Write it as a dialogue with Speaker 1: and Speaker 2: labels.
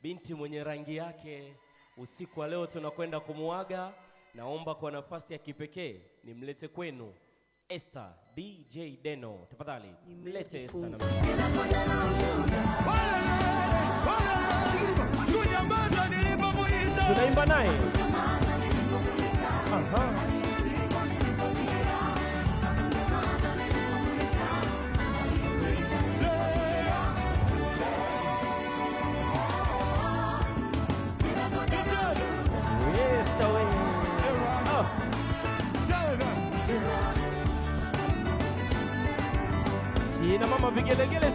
Speaker 1: binti mwenye rangi yake. Usiku wa leo tunakwenda kumuaga. Naomba kwa nafasi ya kipekee nimlete kwenu Esther DJ Deno. Tafadhali nimlete Esther na tunaimba naye. Ina mama vigelegele